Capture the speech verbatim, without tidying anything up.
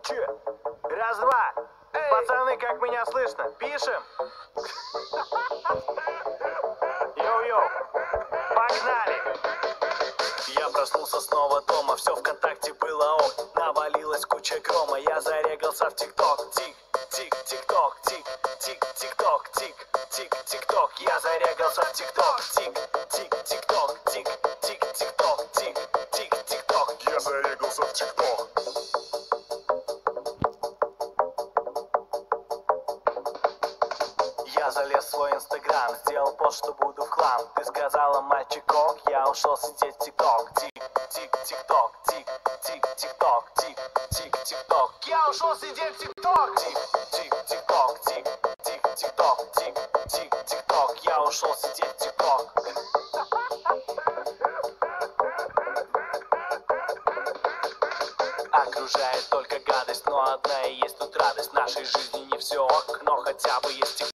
Че? Раз-два. Пацаны, как меня слышно? Пишем? Йоу-йоу. Погнали. Я проснулся снова дома, все ВКонтакте было ок. Навалилась куча грома, я зарегался в ТикТок. Тик, тик, ТикТок, тик, тик, ТикТок, тик, тик, ТикТок. Я зарегался в ТикТок. Тик, тик, ТикТок, тик, тик, ТикТок, тик, тик, ТикТок. Я зарегался в ТикТок. Я залез в свой инстаграм, сделал пост, что буду в хлам. Ты сказала, мальчик ок, я ушел сидеть в ТикТок. Тик, тик, ТикТок, тик, тик, ТикТок, тик, тик, ТикТок. Я ушел сидеть в ТикТок. Тик, тик, ТикТок, тик, тик, ТикТок, тик, тик, ТикТок. Я ушел сидеть в ТикТок. Окружает только гадость, но одна и есть тут радость. В нашей жизни не все ок, но хотя бы есть ТикТок.